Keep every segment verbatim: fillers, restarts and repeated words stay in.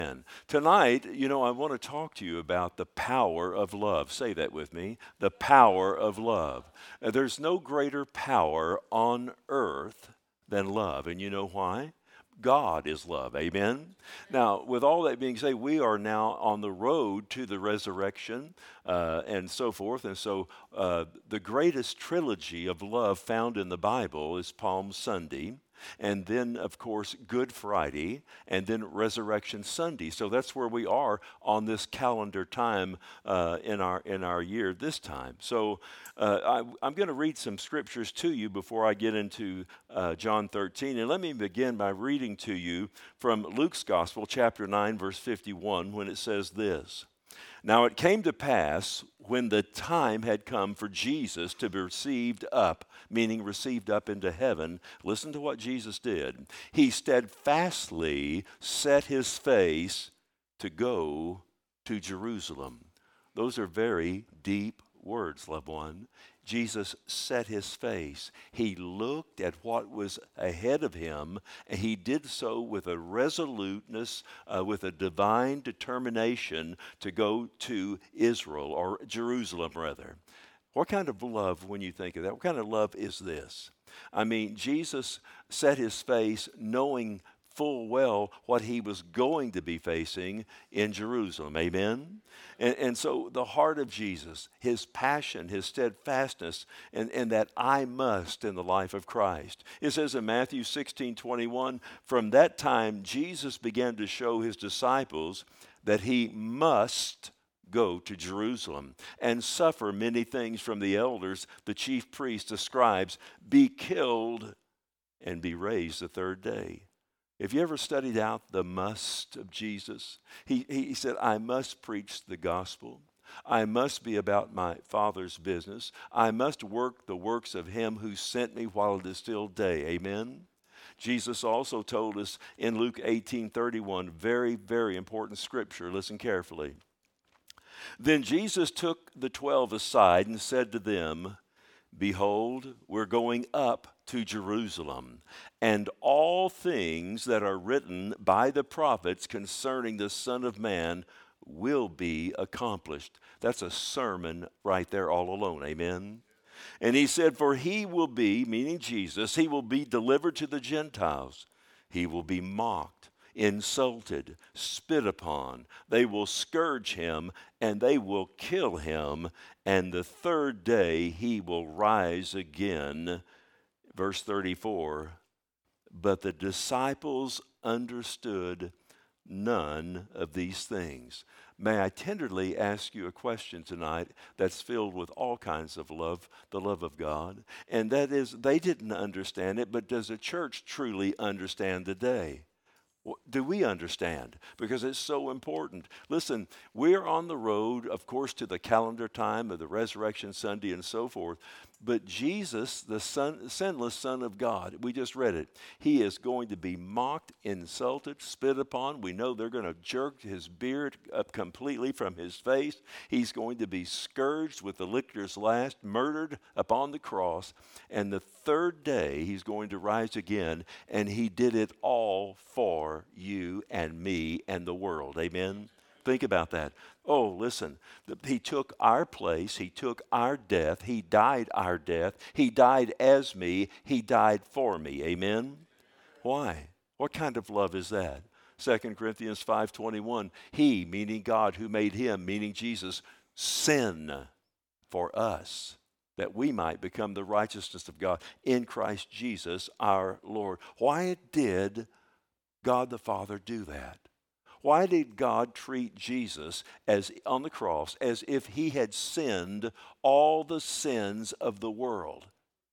And tonight, you know, I want to talk to you about the power of love. Say that with me, the power of love. Uh, there's no greater power on earth than love. And you know why? God is love. Amen. Now, with all that being said, we are now on the road to the resurrection uh, and so forth. And so, uh, the greatest trilogy of love found in the Bible is Palm Sunday. And then, of course, Good Friday, and then Resurrection Sunday. So that's where we are on this calendar time uh, in our in our year this time. So uh, I, I'm going to read some scriptures to you before I get into uh, John thirteen. And let me begin by reading to you from Luke's Gospel, chapter nine, verse fifty-one, when it says this. Now it came to pass when the time had come for Jesus to be received up, meaning received up into heaven. Listen to what Jesus did. He steadfastly set his face to go to Jerusalem. Those are very deep words, loved one. Jesus set his face. He looked at what was ahead of him, and he did so with a resoluteness, uh, with a divine determination to go to Israel, or Jerusalem rather. What kind of love, when you think of that, what kind of love is this? I mean, Jesus set his face knowing full well what he was going to be facing in Jerusalem. Amen? And, and so the heart of Jesus, his passion, his steadfastness, and, and that I must in the life of Christ. It says in Matthew sixteen twenty-one, from that time Jesus began to show his disciples that he must go to Jerusalem and suffer many things from the elders, the chief priests, the scribes, be killed, and be raised the third day. Have you ever studied out the must of Jesus? He, he said, I must preach the gospel. I must be about my Father's business. I must work the works of him who sent me while it is still day. Amen? Jesus also told us in Luke eighteen thirty-one, very, very important scripture. Listen carefully. Then Jesus took the twelve aside and said to them, behold, we're going up to Jerusalem, and all things that are written by the prophets concerning the Son of Man will be accomplished. That's a sermon right there all alone. Amen. And he said, for he will be, meaning Jesus, he will be delivered to the Gentiles. He will be mocked, insulted, spit upon. They will scourge him, and they will kill him, and the third day he will rise again. Verse thirty-four, but the disciples understood none of these things. May I tenderly ask you a question tonight that's filled with all kinds of love, the love of God, and that is, they didn't understand it, but does the church truly understand today? Do we understand? Because it's so important. Listen, we're on the road, of course, to the calendar time of the Resurrection Sunday and so forth. But Jesus, the son, sinless Son of God, we just read it. He is going to be mocked, insulted, spit upon. We know they're going to jerk his beard up completely from his face. He's going to be scourged with the lictor's last, murdered upon the cross. And the third day, he's going to rise again. And he did it all for you and me and the world. Amen? Think about that. Oh, listen, he took our place. He took our death. He died our death. He died as me. He died for me. Amen? Why? What kind of love is that? Second Corinthians five twenty-one, he, meaning God who made him, meaning Jesus, sin for us, that we might become the righteousness of God in Christ Jesus our Lord. Why did God the Father do that? Why did God treat Jesus as on the cross as if he had sinned all the sins of the world?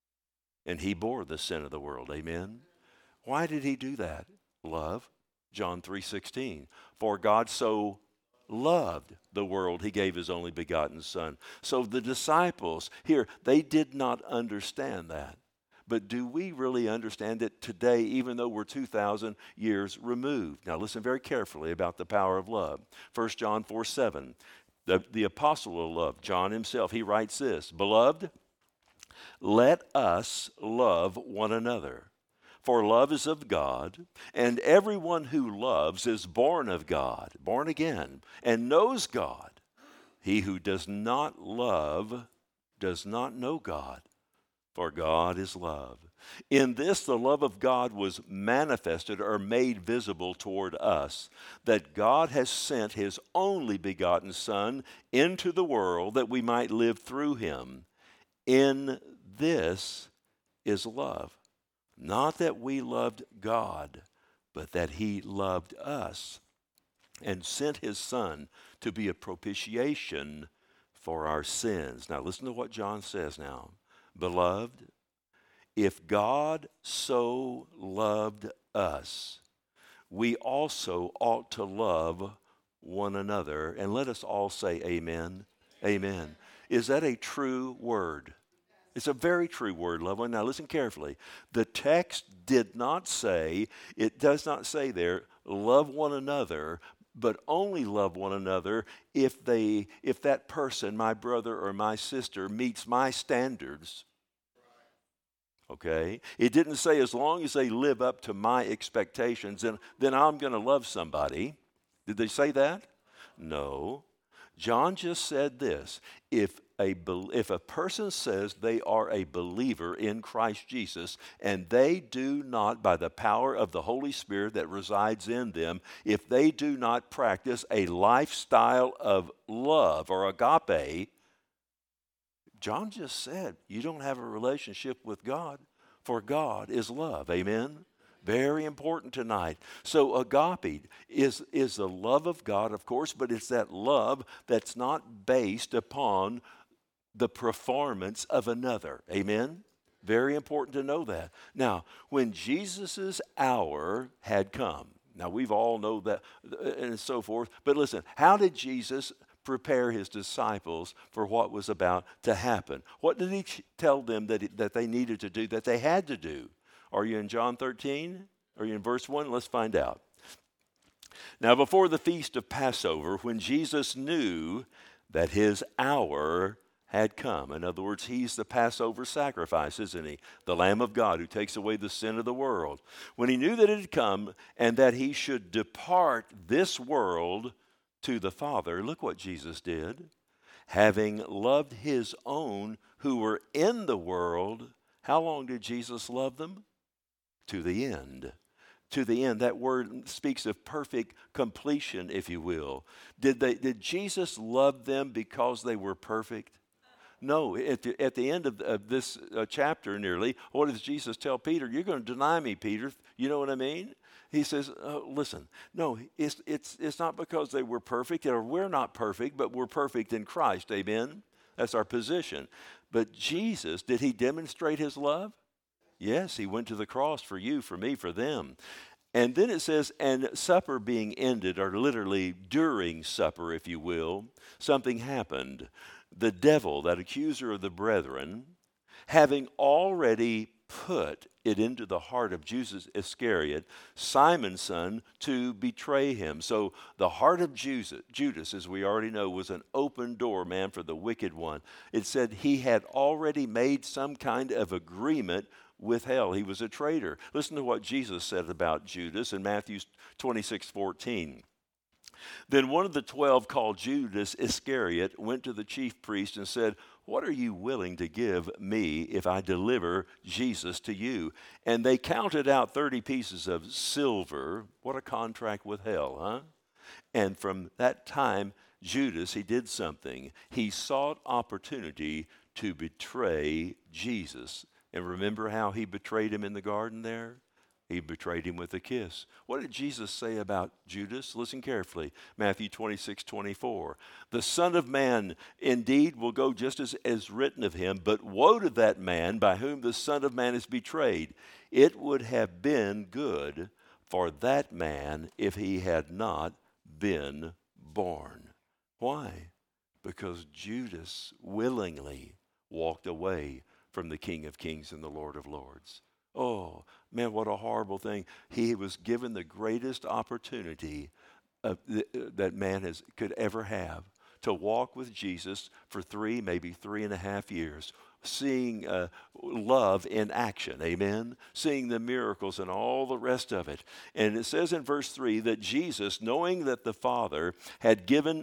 And he bore the sin of the world. Amen? Why did he do that? Love. John three sixteen. For God so loved the world, he gave his only begotten Son. So the disciples here, they did not understand that. But do we really understand it today, even though we're two thousand years removed? Now listen very carefully about the power of love. First John four seven, the, the apostle of love, John himself, he writes this, beloved, let us love one another. For love is of God, and everyone who loves is born of God, born again, and knows God. He who does not love does not know God, for God is love. In this, the love of God was manifested or made visible toward us, that God has sent his only begotten Son into the world that we might live through him. In this is love. Not that we loved God, but that he loved us and sent his Son to be a propitiation for our sins. Now listen to what John says now. Beloved, if God so loved us, we also ought to love one another. And let us all say amen. Amen. Is that a true word? It's a very true word, loved one. Now listen carefully. The text did not say, it does not say there, love one another, but only love one another if they, if that person, my brother or my sister, meets my standards. Okay? It didn't say as long as they live up to my expectations, then, then I'm going to love somebody. Did they say that? No. John just said this. If a, if a person says they are a believer in Christ Jesus, and they do not, by the power of the Holy Spirit that resides in them, if they do not practice a lifestyle of love or agape, John just said, you don't have a relationship with God, for God is love. Amen? Very important tonight. So agape is, is the love of God, of course, but it's that love that's not based upon the performance of another. Amen? Very important to know that. Now, when Jesus' hour had come, now we've all know that and so forth, but listen, how did Jesus prepare his disciples for what was about to happen? What did he tell them that, that they needed to do, that they had to do? Are you in John thirteen? Are you in verse one? Let's find out. Now, before the feast of Passover, when Jesus knew that his hour had come. In other words, he's the Passover sacrifice, isn't he? The Lamb of God who takes away the sin of the world. When he knew that it had come and that he should depart this world to the Father, look what Jesus did. Having loved his own who were in the world, how long did Jesus love them? To the end. To the end. That word speaks of perfect completion, if you will. Did they? Did Jesus love them because they were perfect? No. At the, at the end of, of this uh, chapter nearly, what does Jesus tell Peter? You're going to deny me, Peter. You know what I mean? He says, uh, listen, no, it's, it's, it's not because they were perfect, or we're not perfect, but we're perfect in Christ. Amen? That's our position. But Jesus, did he demonstrate his love? Yes, he went to the cross for you, for me, for them. And then it says, and supper being ended, or literally during supper, if you will, something happened. The devil, that accuser of the brethren, having already put it into the heart of Judas Iscariot, Simon's son, to betray him. So the heart of Judas, Judas, as we already know, was an open door, man, for the wicked one. It said he had already made some kind of agreement with hell. He was a traitor. Listen to what Jesus said about Judas in Matthew twenty-six fourteen. Then one of the twelve, called Judas Iscariot, went to the chief priest and said, what are you willing to give me if I deliver Jesus to you? And they counted out thirty pieces of silver. What a contract with hell, huh? And from that time, Judas, he did something. He sought opportunity to betray Jesus. And remember how he betrayed him in the garden there? He betrayed him with a kiss. What did Jesus say about Judas? Listen carefully. Matthew twenty-six twenty-four. The Son of Man indeed will go just as is written of him, but woe to that man by whom the Son of Man is betrayed. It would have been good for that man if he had not been born. Why? Because Judas willingly walked away from the King of Kings and the Lord of Lords. Oh, man, what a horrible thing. He was given the greatest opportunity of th- that man has, could ever have to walk with Jesus for three, maybe three and a half years, seeing uh, love in action, amen? Seeing the miracles and all the rest of it. And it says in verse three that Jesus, knowing that the Father had given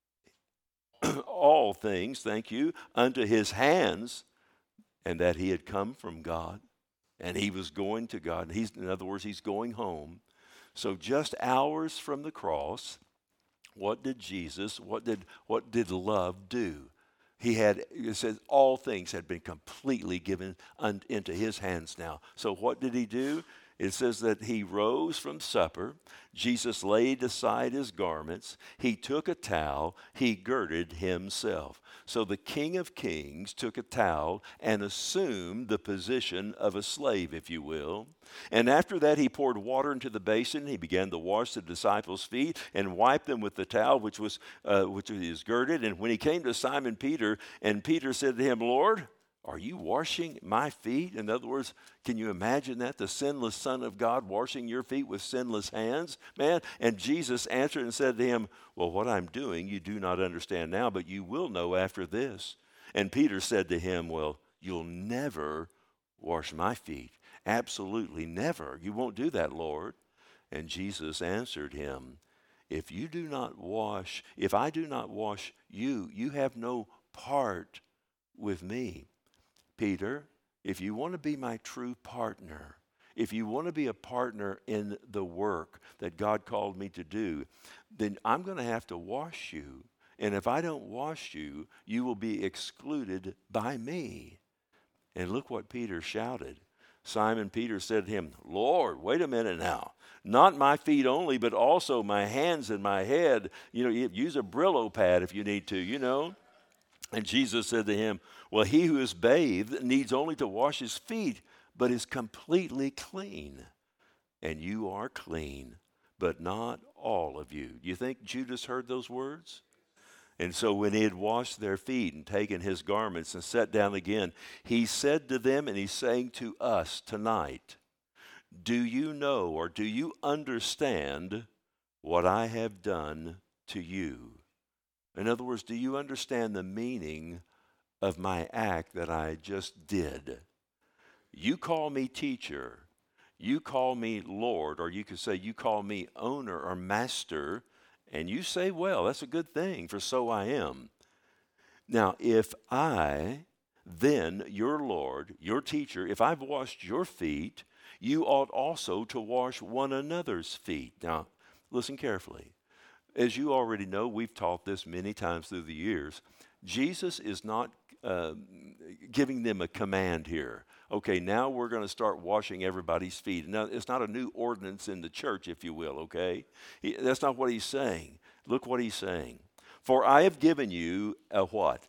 all things, thank you, unto his hands, and that he had come from God, and he was going to God. He's, in other words, he's going home. So just hours from the cross, what did Jesus, what did, what did love do? He had, it says, all things had been completely given un, into his hands now. So what did he do? It says that he rose from supper. Jesus laid aside his garments. He took a towel. He girded himself. So the King of Kings took a towel and assumed the position of a slave, if you will. And after that, he poured water into the basin. He began to wash the disciples' feet and wipe them with the towel which was uh, which was girded. And when he came to Simon Peter, and Peter said to him, Lord, are you washing my feet? In other words, can you imagine that? The sinless Son of God washing your feet with sinless hands? Man, and Jesus answered and said to him, well, what I'm doing you do not understand now, but you will know after this. And Peter said to him, well, you'll never wash my feet. Absolutely never. You won't do that, Lord. And Jesus answered him, if you do not wash, if I do not wash you, you have no part with me. Peter, if you want to be my true partner, if you want to be a partner in the work that God called me to do, then I'm going to have to wash you. And if I don't wash you, you will be excluded by me. And look what Peter shouted. Simon Peter said to him, Lord, wait a minute now. Not my feet only, but also my hands and my head. You know, use a Brillo pad if you need to, you know. And Jesus said to him, well, he who is bathed needs only to wash his feet, but is completely clean. And you are clean, but not all of you. Do you think Judas heard those words? And so when he had washed their feet and taken his garments and sat down again, he said to them, and he's saying to us tonight, do you know or do you understand what I have done to you? In other words, do you understand the meaning of my act that I just did? You call me teacher. You call me Lord, or you could say you call me owner or master, and you say, well, that's a good thing, for so I am. Now, if I, then your Lord, your teacher, if I've washed your feet, you ought also to wash one another's feet. Now, listen carefully. As you already know, we've taught this many times through the years. Jesus is not uh, giving them a command here. Okay, now we're going to start washing everybody's feet. Now, it's not a new ordinance in the church, if you will, okay? He, that's not what he's saying. Look what he's saying. For I have given you a what?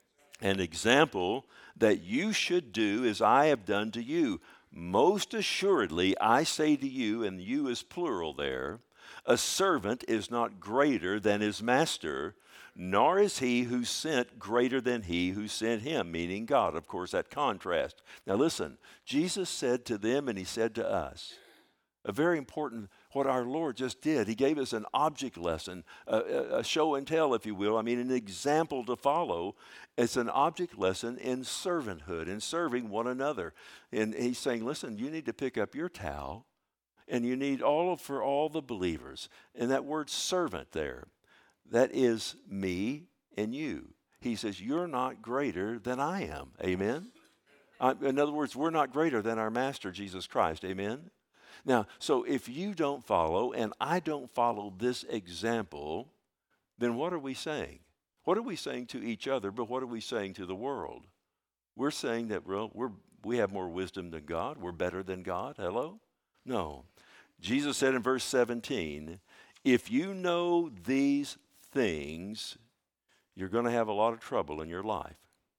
An example that you should do as I have done to you. Most assuredly, I say to you, and you is plural there, a servant is not greater than his master, nor is he who sent greater than he who sent him, meaning God. Of course, that contrast. Now listen, Jesus said to them and he said to us, a very important, what our Lord just did. He gave us an object lesson, a, a show and tell, if you will. I mean, an example to follow. It's an object lesson in servanthood, in serving one another. And he's saying, listen, you need to pick up your towel, and you need all of, for all the believers. And that word servant there, that is me and you. He says, you're not greater than I am. Amen? Uh, in other words, we're not greater than our Master, Jesus Christ. Amen? Now, so if you don't follow and I don't follow this example, then what are we saying? What are we saying to each other, but what are we saying to the world? We're saying that well, we're, we have more wisdom than God. We're better than God. Hello? No. Jesus said in verse seventeen, if you know these things, you're going to have a lot of trouble in your life.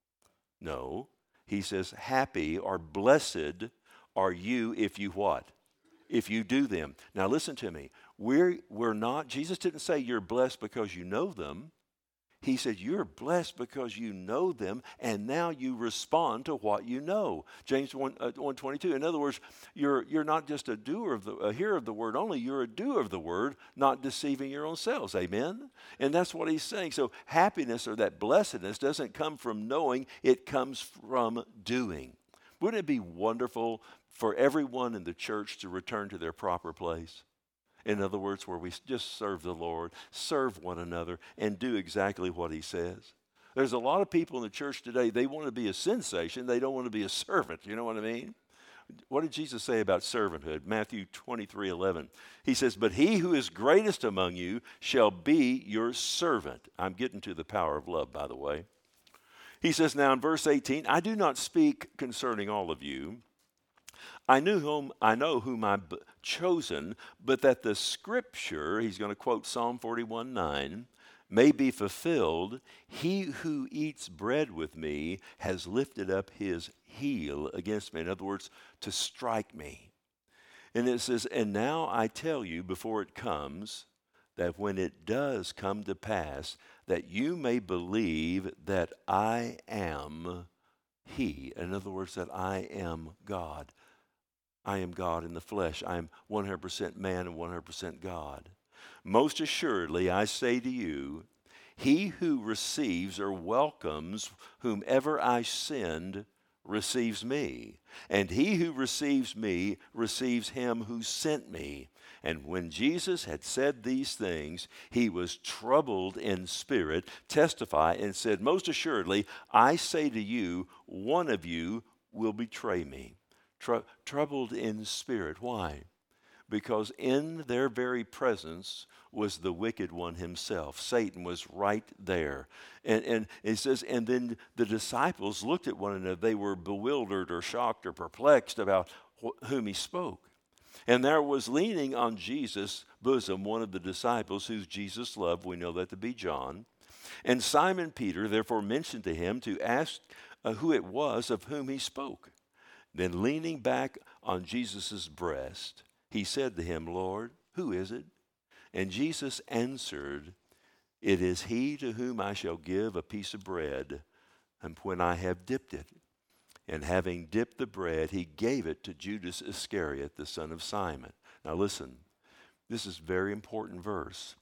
No. He says, happy or blessed are you if you what? If you do them. Now listen to me. We're, we're not, Jesus didn't say you're blessed because you know them. He said, you're blessed because you know them, and now you respond to what you know. James one, uh, one twenty-two. In other words, you're, you're not just a doer of the, a hearer of the word only, you're a doer of the word, not deceiving your own selves. Amen? And that's what he's saying. So happiness or that blessedness doesn't come from knowing, it comes from doing. Wouldn't it be wonderful for everyone in the church to return to their proper place? In other words, where we just serve the Lord, serve one another, and do exactly what he says. There's a lot of people in the church today, they want to be a sensation. They don't want to be a servant. You know what I mean? What did Jesus say about servanthood? Matthew twenty-three eleven. He says, but he who is greatest among you shall be your servant. I'm getting to the power of love, by the way. He says now in verse eighteen, I do not speak concerning all of you. I knew whom I know whom I've chosen, but that the scripture, he's going to quote Psalm forty-one nine, may be fulfilled. He who eats bread with me has lifted up his heel against me. In other words, to strike me. And it says, and now I tell you before it comes, that when it does come to pass, that you may believe that I am he. In other words, that I am God. I am God in the flesh. I am one hundred percent man and one hundred percent God. Most assuredly, I say to you, he who receives or welcomes whomever I send receives me. And he who receives me receives him who sent me. And when Jesus had said these things, he was troubled in spirit, testified, and said, most assuredly, I say to you, one of you will betray me. Tr- troubled in spirit. Why? Because in their very presence was the wicked one himself. Satan was right there. And, and it says, and then the disciples looked at one another. They were bewildered or shocked or perplexed about wh- whom he spoke. And there was leaning on Jesus' bosom one of the disciples whose Jesus loved. We know that to be John. And Simon Peter therefore mentioned to him to ask uh, who it was of whom he spoke. Then leaning back on Jesus' breast, he said to him, Lord, who is it? And Jesus answered, it is he to whom I shall give a piece of bread, and when I have dipped it. And having dipped the bread, he gave it to Judas Iscariot, the son of Simon. Now listen, this is a very important verse.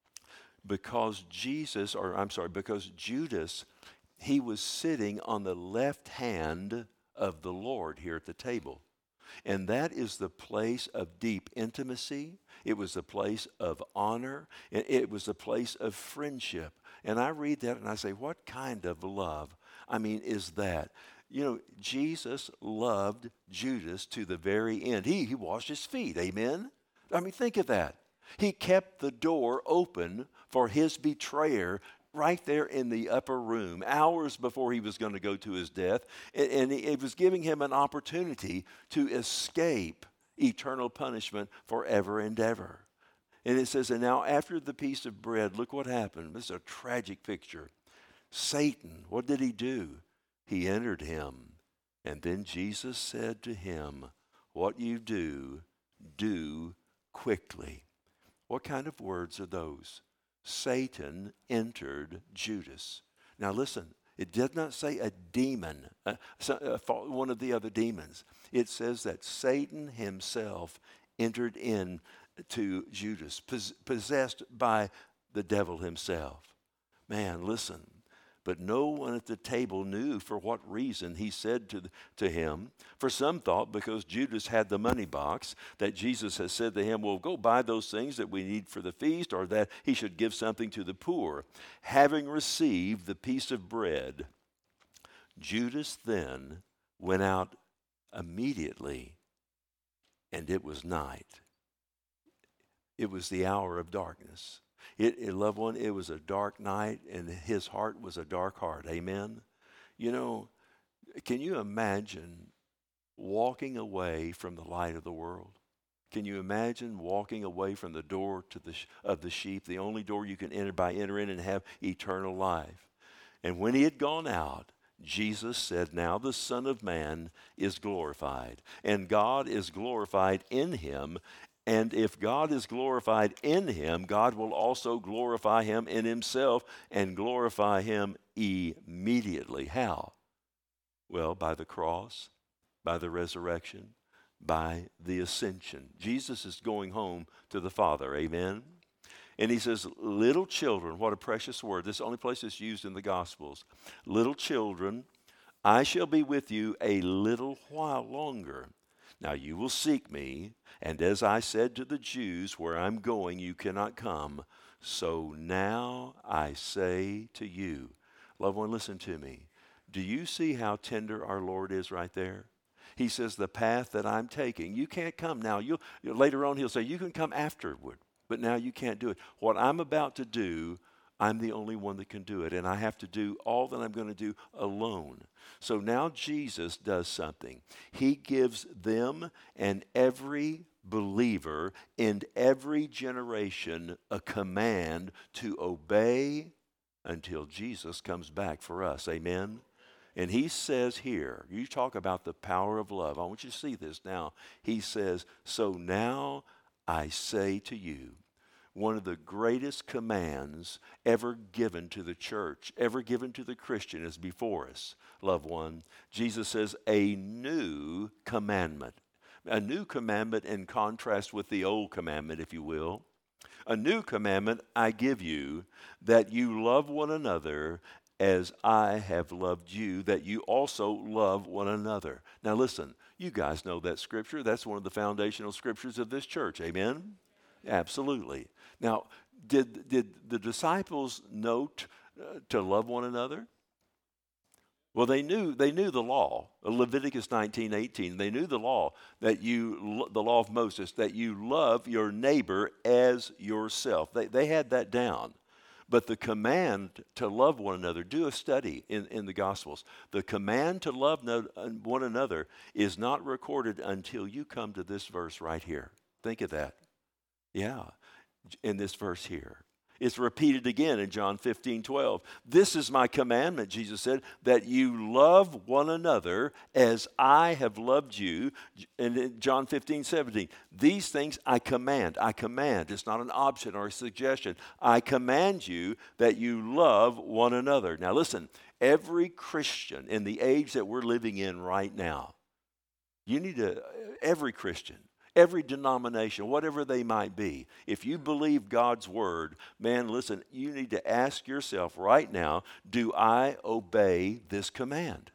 Because Jesus, or I'm sorry, because Judas, he was sitting on the left hand of the Lord here at the table. And that is the place of deep intimacy. It was a place of honor. And it was a place of friendship. And I read that and I say, what kind of love, I mean, is that? You know, Jesus loved Judas to the very end. He, he washed his feet, amen? I mean, think of that. He kept the door open for his betrayer right there in the upper room, hours before he was going to go to his death. And, and it was giving him an opportunity to escape eternal punishment forever and ever. And it says, and now after the piece of bread, look what happened. This is a tragic picture. Satan, what did he do? He entered him. And then Jesus said to him, what you do, do quickly. What kind of words are those? Satan entered Judas. Now listen, it did not say a demon, uh, uh, one of the other demons. It says that Satan himself entered in to Judas, pos- possessed by the devil himself. Man, listen. But no one at the table knew for what reason he said to, to him. For some thought because Judas had the money box that Jesus has said to him, well, go buy those things that we need for the feast, or that he should give something to the poor. Having received the piece of bread, Judas then went out immediately, and it was night. It was the hour of darkness. It, it, loved one, it was a dark night, and his heart was a dark heart. Amen? You know, can you imagine walking away from the light of the world? Can you imagine walking away from the door to the of the sheep, the only door you can enter by enter in and have eternal life? And when he had gone out, Jesus said, now the Son of Man is glorified, and God is glorified in him. And if God is glorified in him, God will also glorify him in himself and glorify him immediately. How? Well, by the cross, by the resurrection, by the ascension. Jesus is going home to the Father. Amen? And he says, little children, what a precious word. This is the only place it's used in the Gospels. Little children, I shall be with you a little while longer. Now you will seek me, and as I said to the Jews, where I'm going you cannot come. So now I say to you, loved one, listen to me. Do you see how tender our Lord is right there? He says, the path that I'm taking, you can't come now. You'll, later on he'll say, you can come afterward, but now you can't do it. What I'm about to do, I'm the only one that can do it, and I have to do all that I'm going to do alone. So now Jesus does something. He gives them and every believer in every generation a command to obey until Jesus comes back for us. Amen? And he says here, you talk about the power of love. I want you to see this now. He says, so now I say to you, one of the greatest commands ever given to the church, ever given to the Christian is before us, loved one. Jesus says, a new commandment. A new commandment in contrast with the old commandment, if you will. A new commandment I give you, that you love one another as I have loved you, that you also love one another. Now listen, you guys know that scripture. That's one of the foundational scriptures of this church. Amen? Absolutely. Now, did, did the disciples note uh, to love one another? Well, they knew they knew the law, Leviticus nineteen eighteen. They knew the law, that you, the law of Moses, that you love your neighbor as yourself. They, they had that down. But the command to love one another, do a study in, in the Gospels. The command to love no, one another is not recorded until you come to this verse right here. Think of that. Yeah, in this verse here. It's repeated again in John fifteen twelve. This is my commandment, Jesus said, that you love one another as I have loved you. And in John fifteen seventeen, these things I command. I command. It's not an option or a suggestion. I command you that you love one another. Now listen, every Christian in the age that we're living in right now, you need to, every Christian, every denomination, whatever they might be, if you believe God's word, man, listen, you need to ask yourself right now, do I obey this command?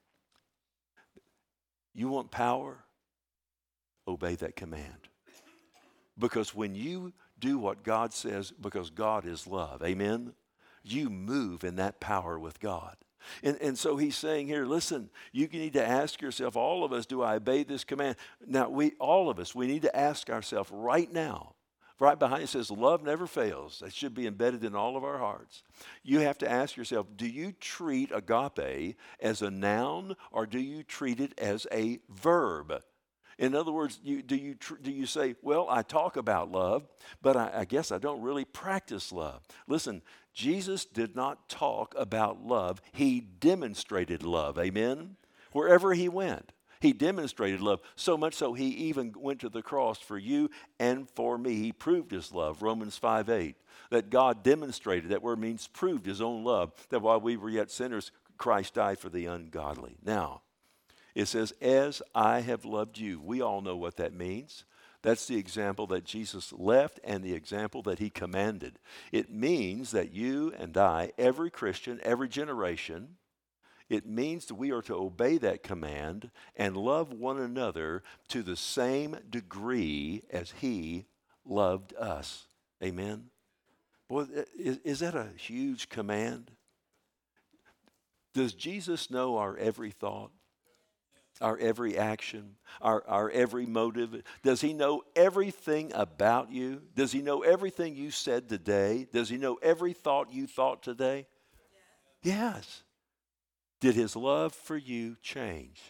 You want power? Obey that command. Because when you do what God says, because God is love, amen, you move in that power with God. And, and so he's saying here, listen, you need to ask yourself, all of us, do I obey this command? Now, we, all of us, we need to ask ourselves right now. Right behind it says, love never fails. That should be embedded in all of our hearts. You have to ask yourself, do you treat agape as a noun or do you treat it as a verb? In other words, you, do, you tr- do you say, well, I talk about love, but I, I guess I don't really practice love? Listen, Jesus did not talk about love. He demonstrated love. Amen? Wherever he went, he demonstrated love. So much so he even went to the cross for you and for me. He proved his love. Romans five eight. That God demonstrated, that word means proved his own love. That while we were yet sinners, Christ died for the ungodly. Now, it says, as I have loved you. We all know what that means. That's the example that Jesus left and the example that he commanded. It means that you and I, every Christian, every generation, it means that we are to obey that command and love one another to the same degree as he loved us. Amen? Boy, is, is that a huge command? Does Jesus know our every thought? Our every action, our, our every motive? Does he know everything about you? Does he know everything you said today? Does he know every thought you thought today? Yes. Yes. Did his love for you change?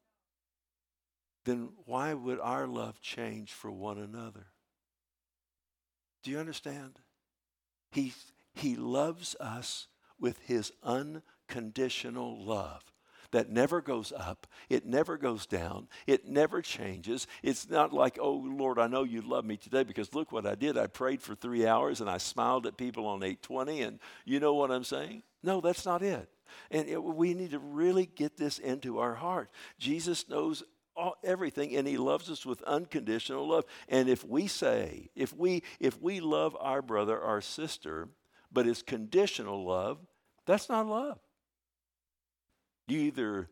Then why would our love change for one another? Do you understand? He, he loves us with his unconditional love. that never goes up. It never goes down. It never changes. It's not like, oh, Lord, I know you love me today because look what I did. I prayed for three hours and I smiled at people on eight twenty, and you know what I'm saying? No, that's not it. And it, we need to really get this into our heart. Jesus knows all, everything, and he loves us with unconditional love. And if we say, if we if we love our brother, our sister, but it's conditional love, that's not love. You either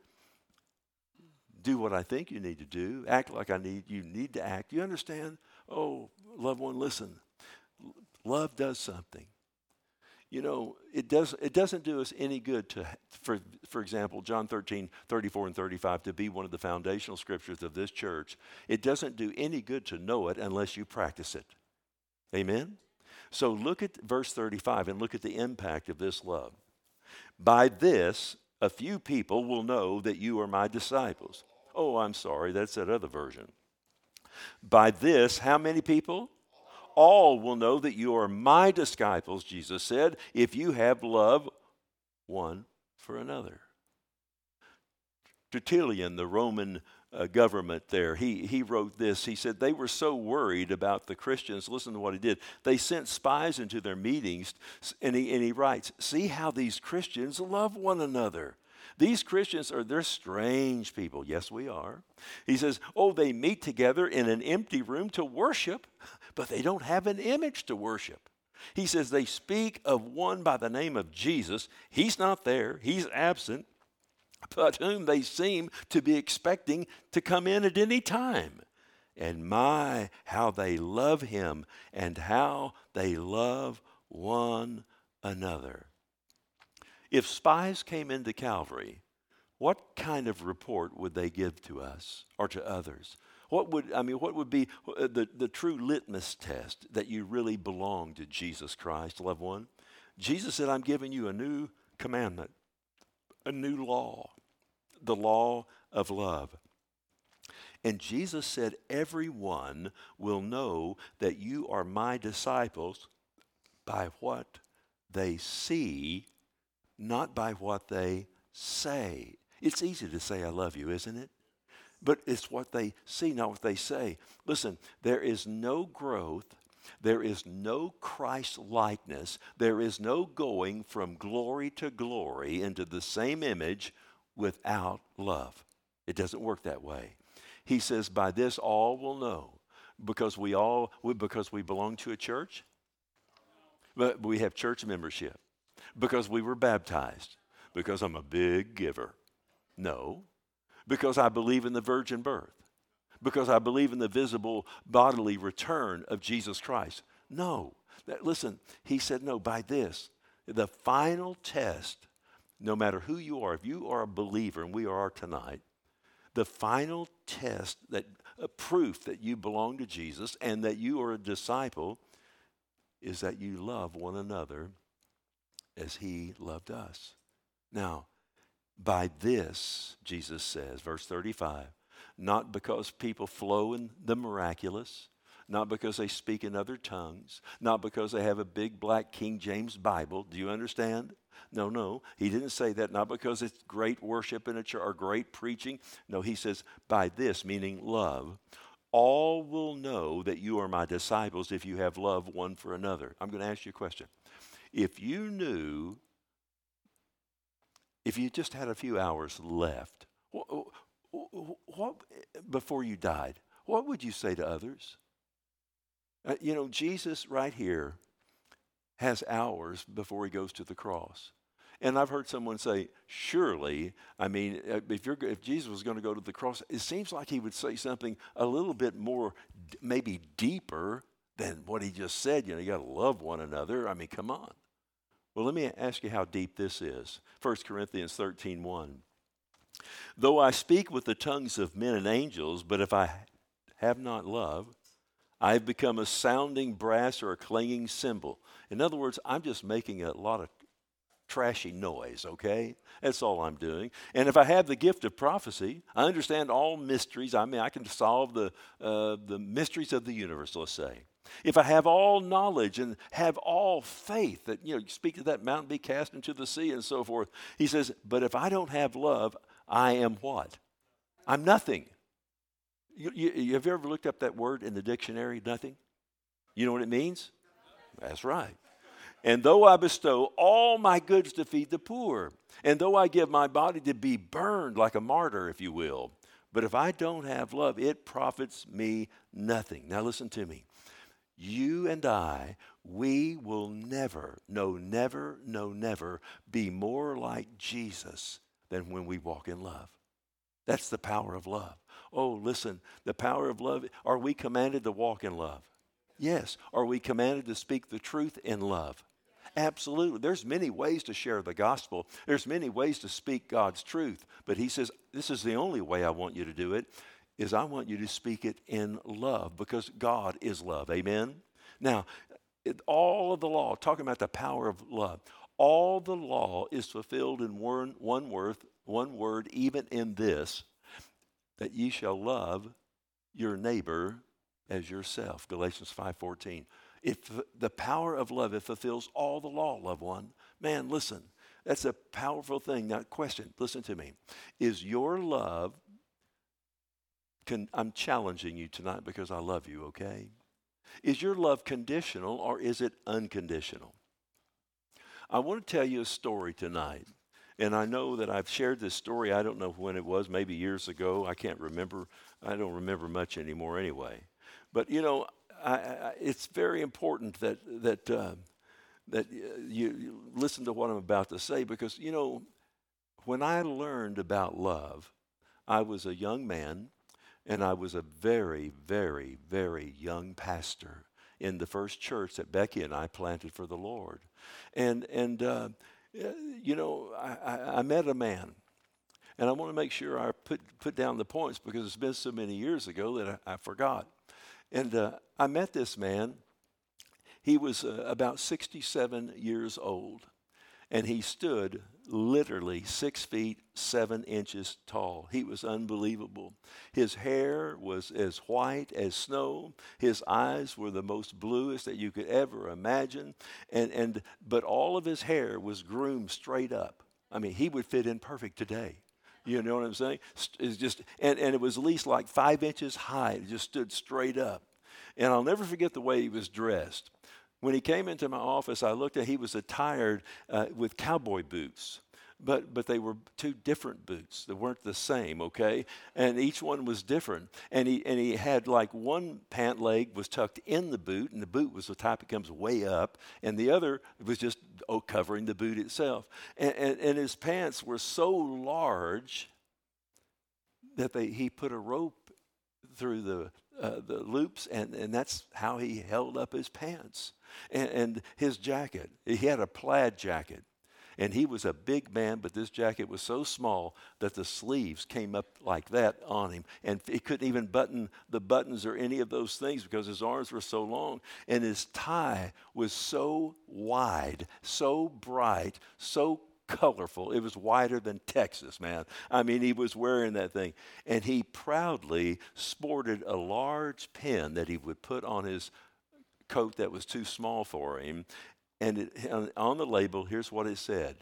do what I think you need to do, act like I need you need to act. You understand? Oh, loved one, listen. Love does something. You know, it does it doesn't do us any good to, for for example, John thirteen, thirty-four and thirty-five, to be one of the foundational scriptures of this church. It doesn't do any good to know it unless you practice it. Amen? So look at verse thirty-five and look at the impact of this love. By this, a few people will know that you are my disciples. Oh, I'm sorry, that's that other version. By this, how many people? All will know that you are my disciples, Jesus said, if you have love one for another. Tertullian, the Roman uh, government there, he, he wrote this. He said they were so worried about the Christians. Listen to what he did. They sent spies into their meetings, and he, and he writes, see how these Christians love one another. These Christians are, they're strange people. Yes, we are. He says, oh, they meet together in an empty room to worship, but they don't have an image to worship. He says they speak of one by the name of Jesus. He's not there. He's absent, but whom they seem to be expecting to come in at any time. And my, how they love him and how they love one another. If spies came into Calvary, what kind of report would they give to us or to others? What would, I mean, what would be the, the true litmus test that you really belong to Jesus Christ, loved one? Jesus said, I'm giving you a new commandment, a new law, the law of love. And Jesus said, everyone will know that you are my disciples by what they see, not by what they say. It's easy to say I love you, isn't it? But it's what they see, not what they say. Listen, there is no growth, there is no Christ-likeness, there is no going from glory to glory into the same image without love. It doesn't work that way. He says, by this all will know, because we all, because we belong to a church, but we have church membership. Because we were baptized. Because I'm a big giver. No. Because I believe in the virgin birth. Because I believe in the visible bodily return of Jesus Christ. No. That, listen, he said, no, by this, the final test, no matter who you are, if you are a believer, and we are tonight, the final test, that a proof that you belong to Jesus and that you are a disciple, is that you love one another as he loved us. Now, by this, Jesus says, verse thirty-five, not because people flow in the miraculous, not because they speak in other tongues, not because they have a big black King James Bible. Do you understand? No, no, he didn't say that. Not because it's great worship in a church or great preaching. No, he says, by this, meaning love, all will know that you are my disciples if you have love one for another. I'm going to ask you a question. If you knew, if you just had a few hours left, what, what, before you died, what would you say to others? Uh, you know, Jesus right here has hours before he goes to the cross. And I've heard someone say, surely, I mean, if, you're, if Jesus was going to go to the cross, it seems like he would say something a little bit more, maybe deeper than what he just said. You know, you got to love one another. I mean, come on. Well, let me ask you how deep this is. First Corinthians thirteen one. Though I speak with the tongues of men and angels, but if I have not love, I have become a sounding brass or a clanging cymbal. In other words, I'm just making a lot of trashy noise, okay? That's all I'm doing. And if I have the gift of prophecy, I understand all mysteries. I mean, I can solve the uh, the mysteries of the universe, let's say. If I have all knowledge and have all faith, that, you know, speak to that mountain, be cast into the sea, and so forth. He says, but if I don't have love, I am what? I'm nothing. You, you, you- have you ever looked up that word in the dictionary, nothing? You know what it means? That's right. And though I bestow all my goods to feed the poor, and though I give my body to be burned like a martyr, if you will, but if I don't have love, it profits me nothing. Now listen to me. You and I, we will never, no, never, no, never be more like Jesus than when we walk in love. That's the power of love. Oh, listen, the power of love. Are we commanded to walk in love? Yes. Are we commanded to speak the truth in love? Absolutely. There's many ways to share the gospel. There's many ways to speak God's truth. But he says, this is the only way I want you to do it, is I want you to speak it in love, because God is love. Amen? Now, it, all of the law, talking about the power of love, all the law is fulfilled in one, one word, one word, even in this, that ye shall love your neighbor as yourself. Galatians five fourteen. If the power of love, it fulfills all the law, loved one. Man, listen, that's a powerful thing. Now, question, listen to me. Is your love, can, I'm challenging you tonight because I love you, okay? Is your love conditional or is it unconditional? I want to tell you a story tonight. And I know that I've shared this story, I don't know when it was, maybe years ago. I can't remember. I don't remember much anymore anyway. But, you know, I, I, it's very important that that uh, that you, you listen to what I'm about to say, because, you know, when I learned about love, I was a young man, and I was a very, very, very young pastor in the first church that Becky and I planted for the Lord. And, and uh, you know, I, I, I met a man. And I want to make sure I put, put down the points, because it's been so many years ago that I, I forgot. And uh, I met this man. He was uh, about sixty-seven years old, and he stood literally six feet, seven inches tall. He was unbelievable. His hair was as white as snow. His eyes were the most bluest that you could ever imagine. And, and, but all of his hair was groomed straight up. I mean, he would fit in perfect today. You know what I'm saying? It's just, and, and it was at least like five inches high. It just stood straight up. And I'll never forget the way he was dressed. When he came into my office, I looked at, he was attired uh, with cowboy boots. But but they were two different boots. They weren't the same, okay? And each one was different. And he and he had like one pant leg was tucked in the boot, and the boot was the type that comes way up, and the other was just oh, covering the boot itself. And, and, and his pants were so large that they he put a rope through the uh, the loops, and, and that's how he held up his pants. And, and his jacket, he had a plaid jacket. And he was a big man, but this jacket was so small that the sleeves came up like that on him. And he couldn't even button the buttons or any of those things because his arms were so long. And his tie was so wide, so bright, so colorful. It was whiter than Texas, man. I mean, he was wearing that thing. And he proudly sported a large pin that he would put on his coat that was too small for him. And it, on the label, here's what it said: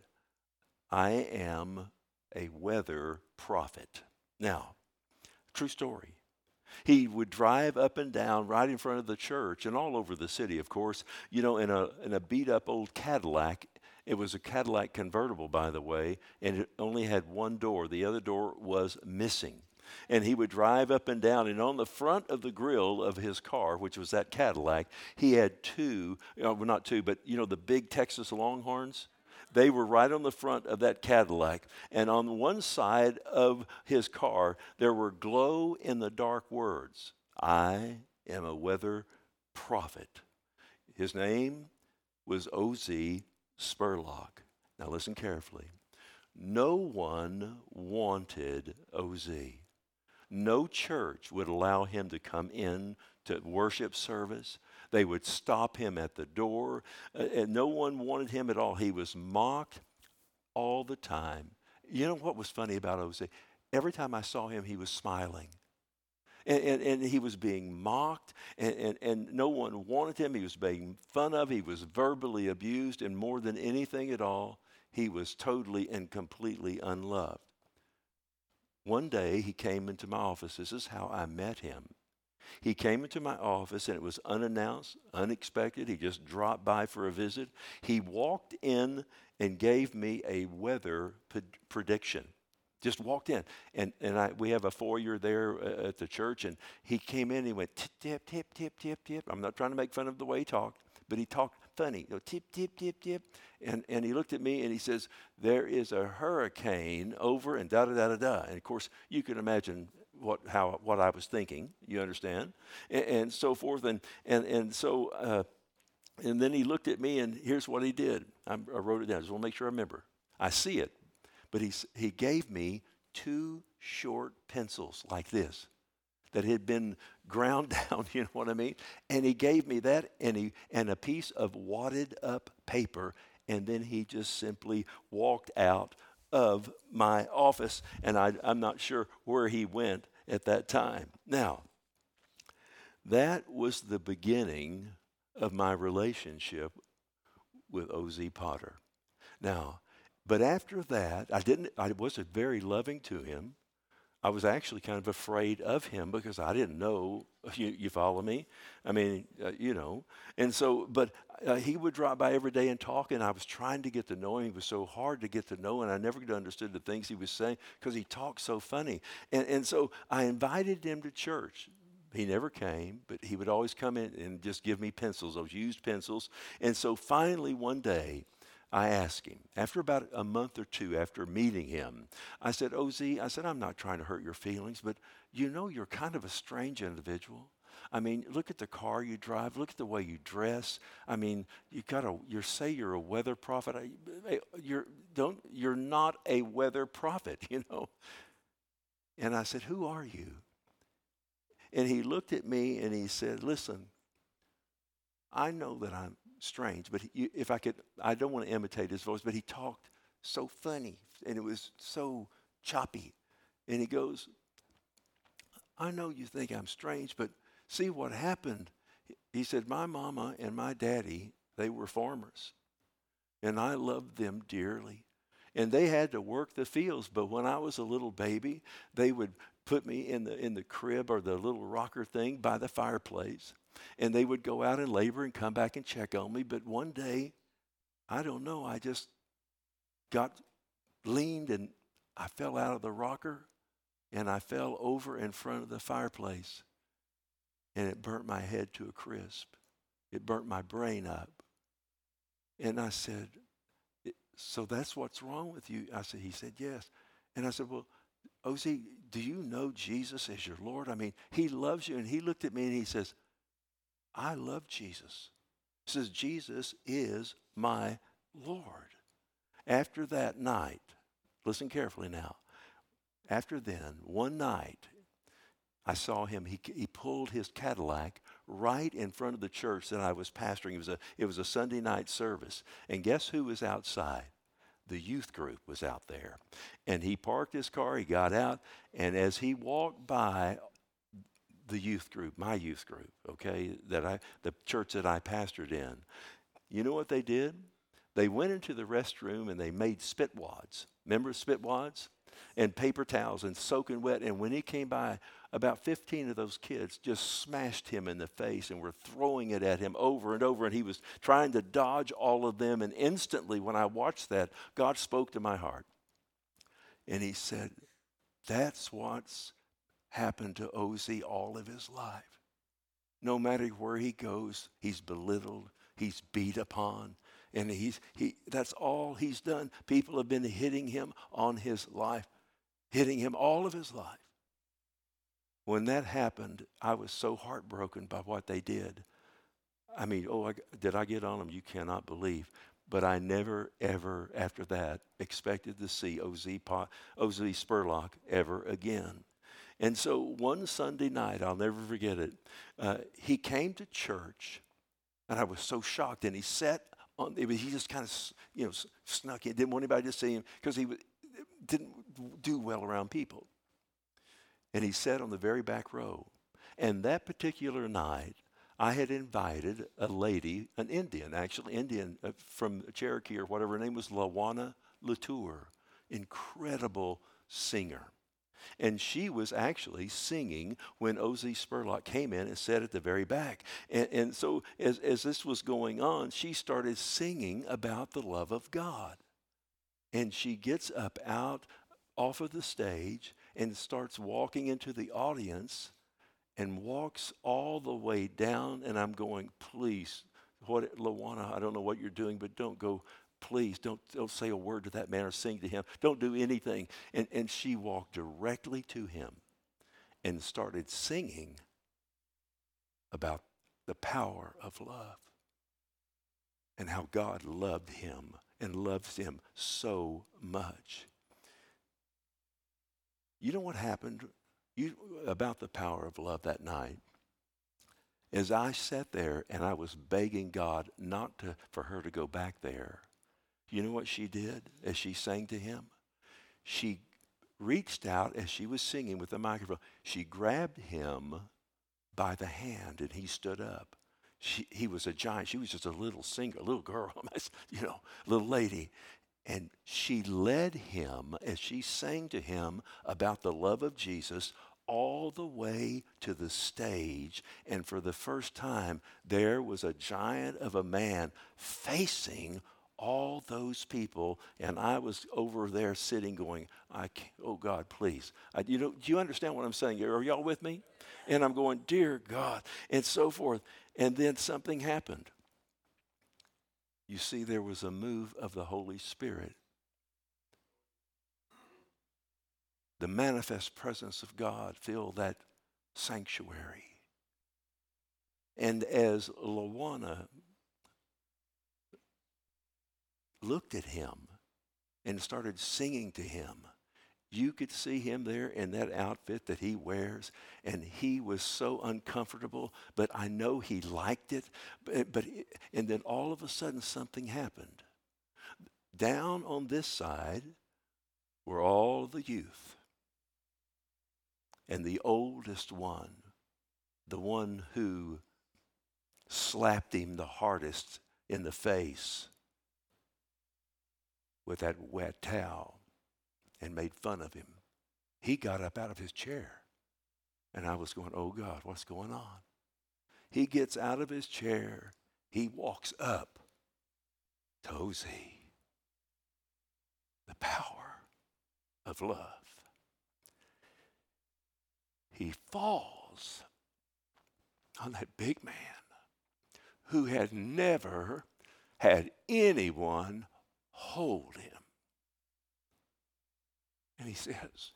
I am a weather prophet. Now, true story. He would drive up and down right in front of the church and all over the city, of course, you know, in a in a beat-up old Cadillac. It was a Cadillac convertible, by the way, and it only had one door. The other door was missing. And he would drive up and down, and on the front of the grill of his car, which was that Cadillac, he had two, well, not two, but, you know, the big Texas Longhorns? They were right on the front of that Cadillac. And on one side of his car, there were glow-in-the-dark words: I am a weather prophet. His name was O Z Spurlock. Now listen carefully. No one wanted O Z. No church would allow him to come in to worship service. They would stop him at the door, uh, and no one wanted him at all. He was mocked all the time. You know what was funny about O Z? Every time I saw him, he was smiling. And, and, and he was being mocked, and, and, and no one wanted him. He was being fun of. He was verbally abused, and more than anything at all, he was totally and completely unloved. One day he came into my office. This is how I met him. He came into my office and it was unannounced, unexpected. He just dropped by for a visit. He walked in and gave me a weather p- prediction. Just walked in. And, and I, we have a foyer there uh, at the church, and he came in and he went tip, tip, tip, tip, tip, tip. I'm not trying to make fun of the way he talked, but he talked funny. You know, tip, tip, tip, tip. And, and he looked at me and he says, there is a hurricane over and da-da-da-da-da. And, of course, you can imagine what how what I was thinking, you understand, and, and so forth. And, and, and so, uh, and then he looked at me, and here's what he did. I, I wrote it down. I just want to make sure I remember. I see it. But he, he gave me two short pencils like this that had been ground down, you know what I mean? And he gave me that and, he, and a piece of wadded up paper, and then he just simply walked out of my office, and I, I'm not sure where he went at that time. Now, that was the beginning of my relationship with O Z Potter. Now, but after that, I didn't. I wasn't very loving to him. I was actually kind of afraid of him because I didn't know. You, you follow me? I mean, uh, you know. And so, but uh, he would drop by every day and talk, and I was trying to get to know him. It was so hard to get to know, and I never could understood the things he was saying because he talked so funny. And, and so I invited him to church. He never came, but he would always come in and just give me pencils, those used pencils. And so finally one day, I asked him, after about a month or two after meeting him, I said, O Z, I said, I'm not trying to hurt your feelings, but you know you're kind of a strange individual. I mean, look at the car you drive. Look at the way you dress. I mean, you got a. You say you're a weather prophet. I, you're don't. You're not a weather prophet, you know. And I said, who are you? And he looked at me and he said, listen, I know that I'm strange, but he, if I could, I don't want to imitate his voice, but he talked so funny and it was so choppy. And he goes, I know you think I'm strange, but see what happened. He said, my mama and my daddy, they were farmers, and I loved them dearly. And they had to work the fields, but when I was a little baby, they would put me in the in the crib or the little rocker thing by the fireplace. And they would go out and labor and come back and check on me. But one day, I don't know, I just got leaned and I fell out of the rocker and I fell over in front of the fireplace. And it burnt my head to a crisp. It burnt my brain up. And I said, so that's what's wrong with you? I said, he said, yes. And I said, well, O Z, do you know Jesus as your Lord? I mean, he loves you. And he looked at me and he says, I love Jesus. He says, Jesus is my Lord. After that night, listen carefully now. After then, one night, I saw him. He, he pulled his Cadillac right in front of the church that I was pastoring. It was a, it was a Sunday night service. And guess who was outside? The youth group was out there. And he parked his car, he got out, and as he walked by the youth group, my youth group, okay, that I, the church that I pastored in, you know what they did? They went into the restroom and they made spit wads. Remember spit wads? And paper towels and soaking wet. And when he came by, about fifteen of those kids just smashed him in the face and were throwing it at him over and over. And he was trying to dodge all of them. And instantly, when I watched that, God spoke to my heart. And he said, that's what's happened to O Z all of his life. No matter where he goes, he's belittled, he's beat upon. And he's he that's all he's done. People have been hitting him on his life, hitting him all of his life. When that happened, I was so heartbroken by what they did. I mean, oh, I, did I get on them? You cannot believe. But I never, ever, after that, expected to see O Z, O Z Spurlock ever again. And so one Sunday night, I'll never forget it, uh, he came to church, and I was so shocked. And he sat on, he just kind of, you know, snuck in, didn't want anybody to see him because he didn't do well around people. And he sat on the very back row. And that particular night, I had invited a lady, an Indian, actually Indian uh, from Cherokee or whatever. Her name was Lawana Latour, incredible singer. And she was actually singing when O Z Spurlock came in and sat at the very back. And, and so as, as this was going on, she started singing about the love of God. And she gets up out off of the stage and starts walking into the audience and walks all the way down. And I'm going, please, what, Lawana, I don't know what you're doing, but don't go. Please don't, don't say a word to that man or sing to him. Don't do anything. And, and she walked directly to him and started singing about the power of love and how God loved him and loves him so much. You know what happened you, about the power of love that night? As I sat there and I was begging God not to, for her to go back there, you know what she did as she sang to him? She reached out as she was singing with the microphone. She grabbed him by the hand and he stood up. She, he was a giant. She was just a little singer, a little girl, you know, little lady. And she led him as she sang to him about the love of Jesus all the way to the stage. And for the first time, there was a giant of a man facing all those people, and I was over there sitting going, I can't, oh God, please. I, you know, do you understand what I'm saying? Are y'all with me? And I'm going, dear God, and so forth. And then something happened. You see, there was a move of the Holy Spirit. The manifest presence of God filled that sanctuary. And as Lawana looked at him and started singing to him, you could see him there in that outfit that he wears, and he was so uncomfortable, but I know he liked it. But, but and then all of a sudden something happened. Down on this side were all the youth, and the oldest one, the one who slapped him the hardest in the face with that wet towel and made fun of him. He got up out of his chair. And I was going, oh God, what's going on? He gets out of his chair. He walks up to O Z. The power of love. He falls on that big man who had never had anyone hold him. And he says,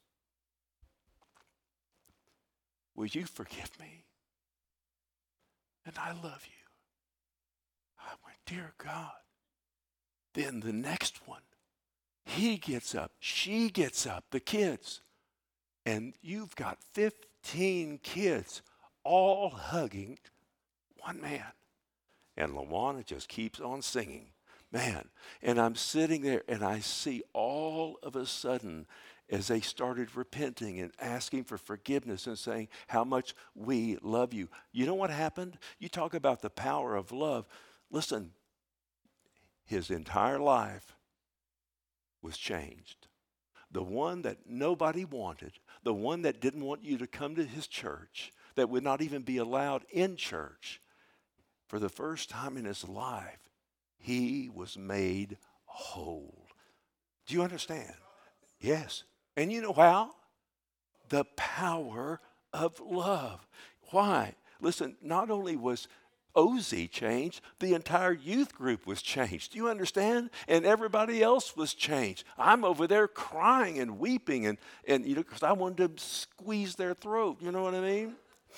will you forgive me? And I love you. I went, dear God. Then the next one, he gets up, she gets up, the kids. And you've got fifteen kids all hugging one man. And Lawana just keeps on singing. Man, and I'm sitting there and I see all of a sudden as they started repenting and asking for forgiveness and saying how much we love you. You know what happened? You talk about the power of love. Listen, his entire life was changed. The one that nobody wanted, the one that didn't want you to come to his church, that would not even be allowed in church, for the first time in his life, he was made whole. Do you understand? Yes. And you know how? The power of love. Why? Listen, not only was O Z changed, the entire youth group was changed. Do you understand? And everybody else was changed. I'm over there crying and weeping and, and you know, because I wanted to squeeze their throat. You know what I mean?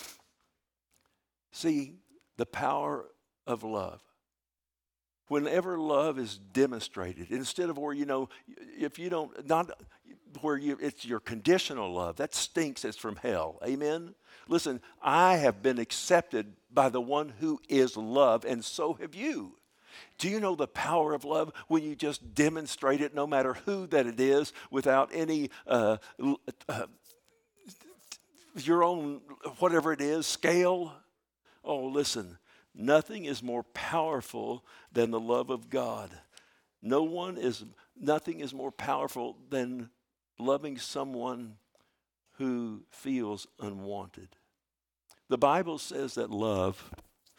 See, the power of love. Whenever love is demonstrated, instead of where, you know, if you don't, not where you, it's your conditional love, that stinks, it's from hell. Amen? Listen, I have been accepted by the one who is love, and so have you. Do you know the power of love when you just demonstrate it, no matter who that it is, without any, uh, uh, your own, whatever it is, scale? Oh, listen. Nothing is more powerful than the love of God. No one is, nothing is more powerful than loving someone who feels unwanted. The Bible says that love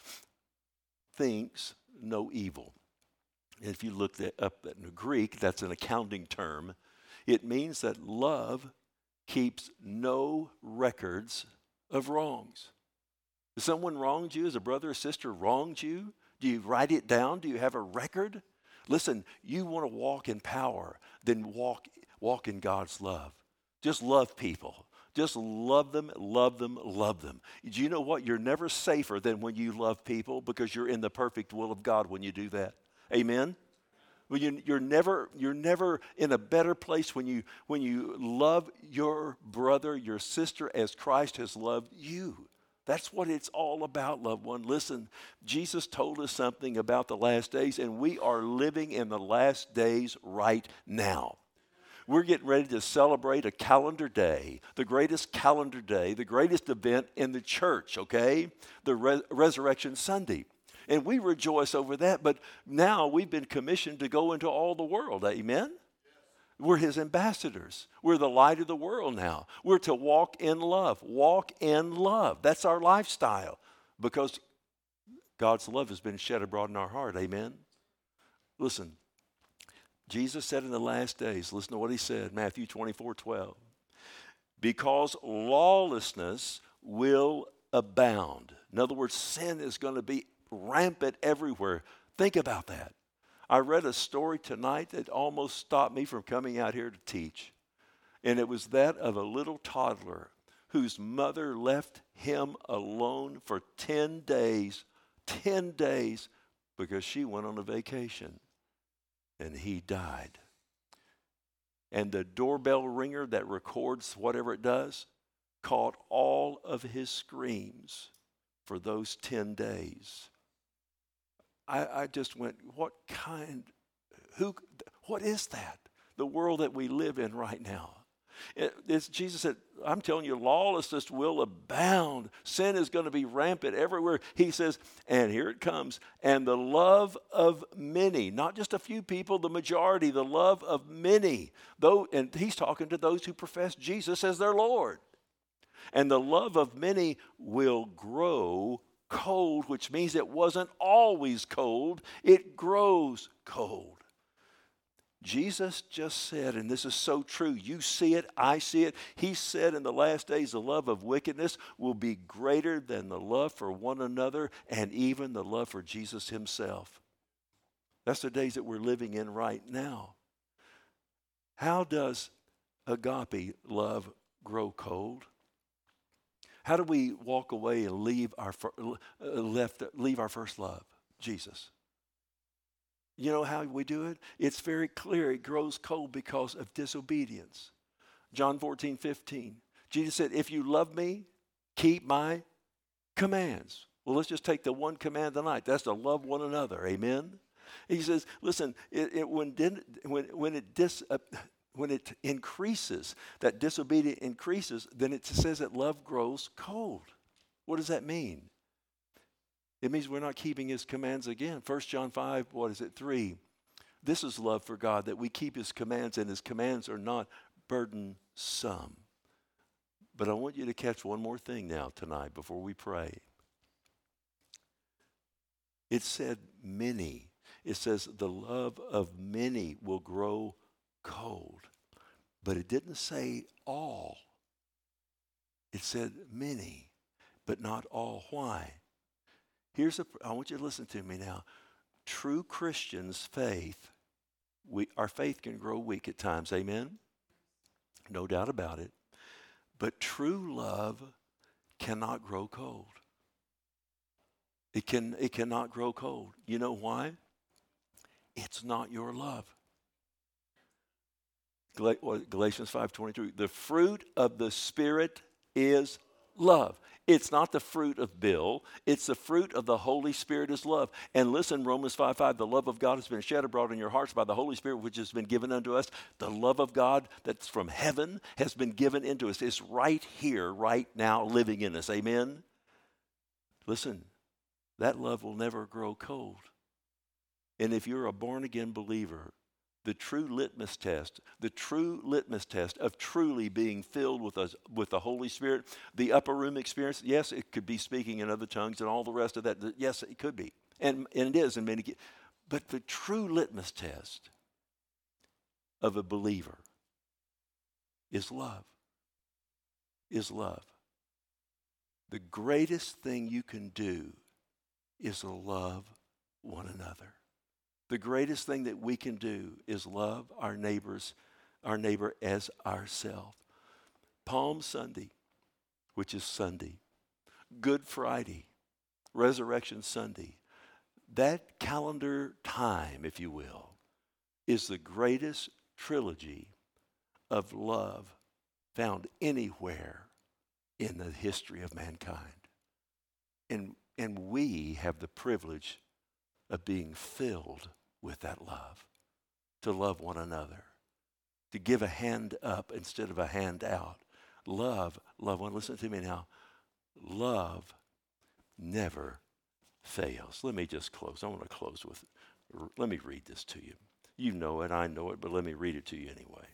thinks no evil. If you look that up in the Greek, that's an accounting term. It means that love keeps no records of wrongs. If someone wronged you, as a brother or sister wronged you, do you write it down? Do you have a record? Listen, you want to walk in power, then walk, walk in God's love. Just love people. Just love them, love them, love them. Do you know what? You're never safer than when you love people, because you're in the perfect will of God when you do that. Amen? Well, you, you're never you're never in a better place when you when you love your brother, your sister, as Christ has loved you. That's what it's all about, loved one. Listen, Jesus told us something about the last days, and we are living in the last days right now. We're getting ready to celebrate a calendar day, the greatest calendar day, the greatest event in the church, okay? The Re- Resurrection Sunday. And we rejoice over that, but now we've been commissioned to go into all the world, amen? We're his ambassadors. We're the light of the world now. We're to walk in love. Walk in love. That's our lifestyle, because God's love has been shed abroad in our heart, amen? Listen, Jesus said in the last days, listen to what he said, Matthew twenty-four twelve, because lawlessness will abound. In other words, sin is going to be rampant everywhere. Think about that. I read a story tonight that almost stopped me from coming out here to teach. And it was that of a little toddler whose mother left him alone for ten days, ten days, because she went on a vacation. And he died. And the doorbell ringer that records whatever it does caught all of his screams for those ten days. I, I just went, what kind, who, what is that? The world that we live in right now. It, it's, Jesus said, I'm telling you, lawlessness will abound. Sin is going to be rampant everywhere. He says, and here it comes, and the love of many, not just a few people, the majority, the love of many. Though, and he's talking to those who profess Jesus as their Lord. And the love of many will grow cold, which means it wasn't always cold. It grows cold. Jesus just said, and this is so true, you see it, I see it. He said in the last days, the love of wickedness will be greater than the love for one another, and even the love for Jesus himself. That's the days that we're living in right now. How does agape love grow cold? How do we walk away and leave our left leave our first love, Jesus? You know how we do it? It's very clear. It grows cold because of disobedience. John fourteen fifteen. Jesus said, if you love me, keep my commands. Well, let's just take the one command tonight. That's to love one another. Amen? He says, listen, it, it, when, when, when it dis... Uh, When it increases, that disobedience increases, then it says that love grows cold. What does that mean? It means we're not keeping his commands again. First John five, what is it, three. This is love for God, that we keep his commands, and his commands are not burdensome. But I want you to catch one more thing now tonight before we pray. It said many. It says the love of many will grow cold. But it didn't say all. It said many, but not all. Why? Here's a, I want you to listen to me now. True Christians' faith, we, our faith can grow weak at times, amen? No doubt about it. But true love cannot grow cold. It can, it cannot grow cold. You know why? It's not your love. Galatians five twenty-three, the fruit of the Spirit is love. It's not the fruit of Bill. It's the fruit of the Holy Spirit is love. And listen, Romans five five, the love of God has been shed abroad in your hearts by the Holy Spirit, which has been given unto us. The love of God that's from heaven has been given into us. It's right here, right now, living in us. Amen? Listen, that love will never grow cold. And if you're a born-again believer, the true litmus test, the true litmus test of truly being filled with us, with the Holy Spirit, the upper room experience. Yes, it could be speaking in other tongues and all the rest of that. Yes, it could be, and and it is in many. But the true litmus test of a believer is love. Is love. The greatest thing you can do is to love one another. The greatest thing that we can do is love our neighbors, our neighbor as ourselves. Palm Sunday, which is Sunday, Good Friday, Resurrection Sunday, that calendar time, if you will, is the greatest trilogy of love found anywhere in the history of mankind. And, and we have the privilege of being filled with that love, to love one another, to give a hand up instead of a hand out. Love, love one, listen to me now. Love never fails. Let me just close. I want to close with, let me read this to you. You know it, I know it, but let me read it to you anyway.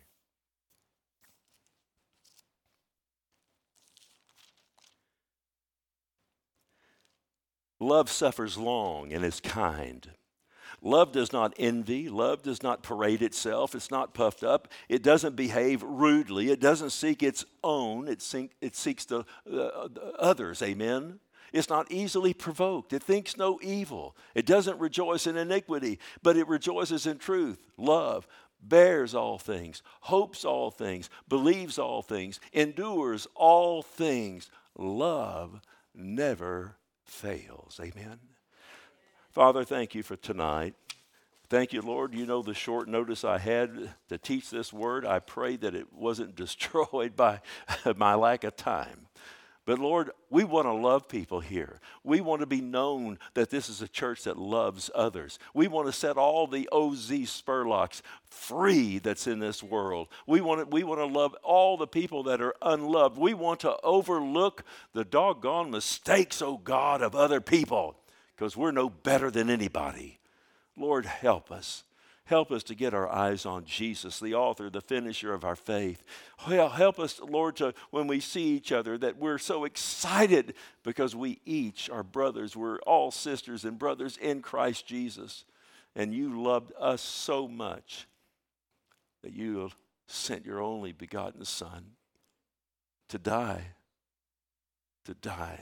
Love suffers long and is kind. Love does not envy. Love does not parade itself. It's not puffed up. It doesn't behave rudely. It doesn't seek its own. It, seek, it seeks the, uh, the others. Amen? It's not easily provoked. It thinks no evil. It doesn't rejoice in iniquity, but it rejoices in truth. Love bears all things, hopes all things, believes all things, endures all things. Love never fails. Amen. Father, thank you for tonight. Thank you, Lord. You know the short notice I had to teach this word. I pray that it wasn't destroyed by my lack of time. But Lord, we want to love people here. We want to be known that this is a church that loves others. We want to set all the O Z Spurlocks free that's in this world. We want to, we want to love all the people that are unloved. We want to overlook the doggone mistakes, oh God, of other people, because we're no better than anybody. Lord, help us. Help us to get our eyes on Jesus, the author, the finisher of our faith. Help us, Lord, to when we see each other, that we're so excited because we each are brothers. We're all sisters and brothers in Christ Jesus. And you loved us so much that you sent your only begotten Son to die, to die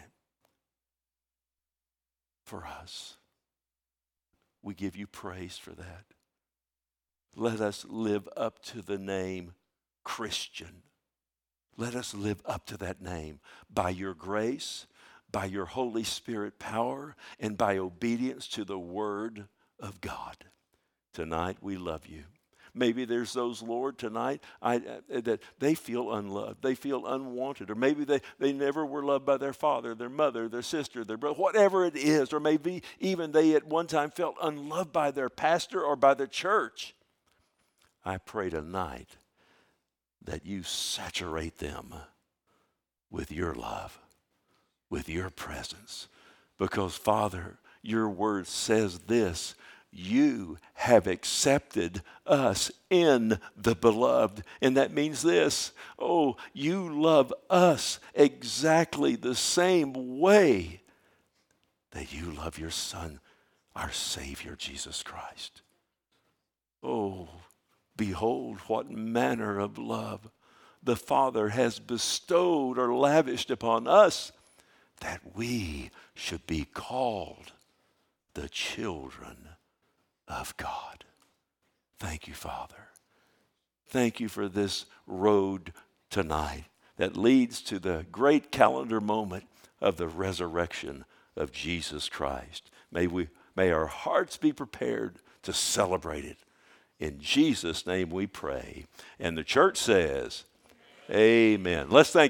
for us. We give you praise for that. Let us live up to the name Christian. Let us live up to that name by your grace, by your Holy Spirit power, and by obedience to the Word of God. Tonight we love you. Maybe there's those, Lord, tonight I, uh, that they feel unloved. They feel unwanted. Or maybe they, they never were loved by their father, their mother, their sister, their brother, whatever it is. Or maybe even they at one time felt unloved by their pastor or by the church. I pray tonight that you saturate them with your love, with your presence. Because, Father, your word says this: you have accepted us in the beloved. And that means this: oh, you love us exactly the same way that you love your Son, our Savior, Jesus Christ. Oh, behold what manner of love the Father has bestowed or lavished upon us, that we should be called the children of God. Thank you, Father. Thank you for this road tonight that leads to the great calendar moment of the resurrection of Jesus Christ. May we, may our hearts be prepared to celebrate it. In Jesus' name we pray. And the church says, amen. Let's thank